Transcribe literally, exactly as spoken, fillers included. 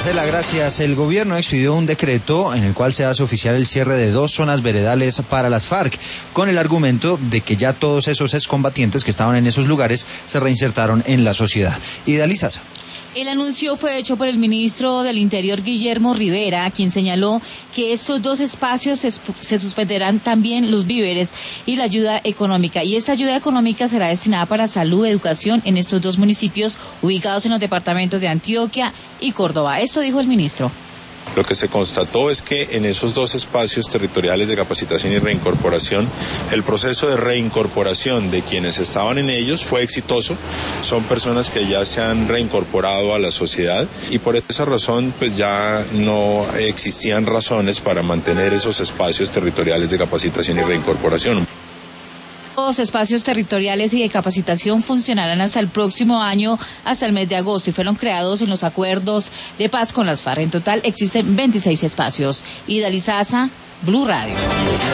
Marcela, gracias. El gobierno expidió un decreto en el cual se hace oficial el cierre de dos zonas veredales para las FARC, con el argumento de que ya todos esos excombatientes que estaban en esos lugares se reinsertaron en la sociedad. Idalisa. El anuncio fue hecho por el ministro del Interior, Guillermo Rivera, quien señaló que estos dos espacios se, se suspenderán también los víveres y la ayuda económica. Y esta ayuda económica será destinada para salud, educación en estos dos municipios ubicados en los departamentos de Antioquia y Córdoba. Esto dijo el ministro. Lo que se constató es que en esos dos espacios territoriales de capacitación y reincorporación, el proceso de reincorporación de quienes estaban en ellos fue exitoso. Son personas que ya se han reincorporado a la sociedad y por esa razón pues ya no existían razones para mantener esos espacios territoriales de capacitación y reincorporación. Los espacios territoriales y de capacitación funcionarán hasta el próximo año, hasta el mes de agosto, y fueron creados en los acuerdos de paz con las FARC. En total existen veintiséis espacios. Idalisa, Blue Radio.